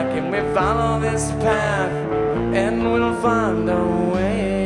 Can we follow this path and we'll find our way?